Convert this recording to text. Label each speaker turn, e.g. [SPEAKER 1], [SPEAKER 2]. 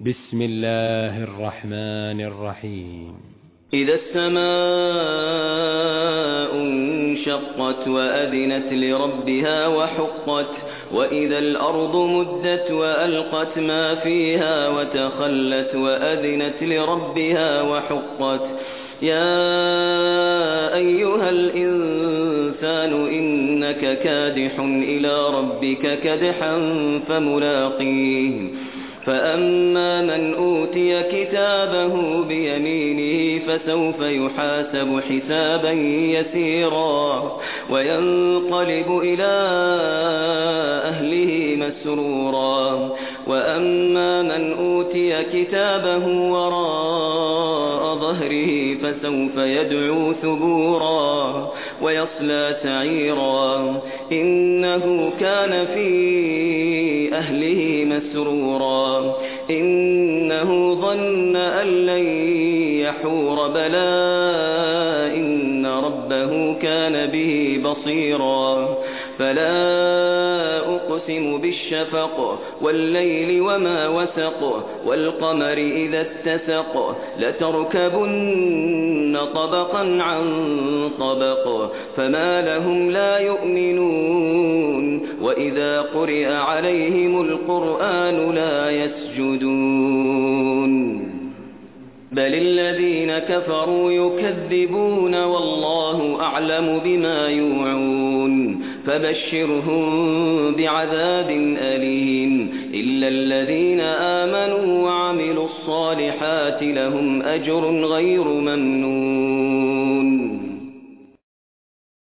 [SPEAKER 1] بسم الله الرحمن الرحيم.
[SPEAKER 2] إذا السماء انشقت وأذنت لربها وحقت وإذا الأرض مدت وألقت ما فيها وتخلت وأذنت لربها وحقت يا أيها الإنسان إنك كادح إلى ربك كدحا فملاقيه فأما من أوتي كتابه بيمينه فسوف يحاسب حسابا يسيرا وينقلب إلى أهله مسرورا وأما من أوتي كتابه وراء ظهره فسوف يدعو ثبورا ويصلى سعيرا إنه كان في أهله مسرورا إنه ظن أن لن يحور بلى إن ربه كان به بصيرا فلا أقسم بالشفق والليل وما وسق والقمر إذا اتسق لتركبن طبقا عن طبق فما لهم لا يؤمنون وإذا قرئ عليهم القرآن لا يسجدون بل الذين كفروا يكذبون والله أعلم بما يوعون فبشرهم بعذاب أليم إلا الذين آمنوا وعملوا الصالحات لهم أجر غير ممنون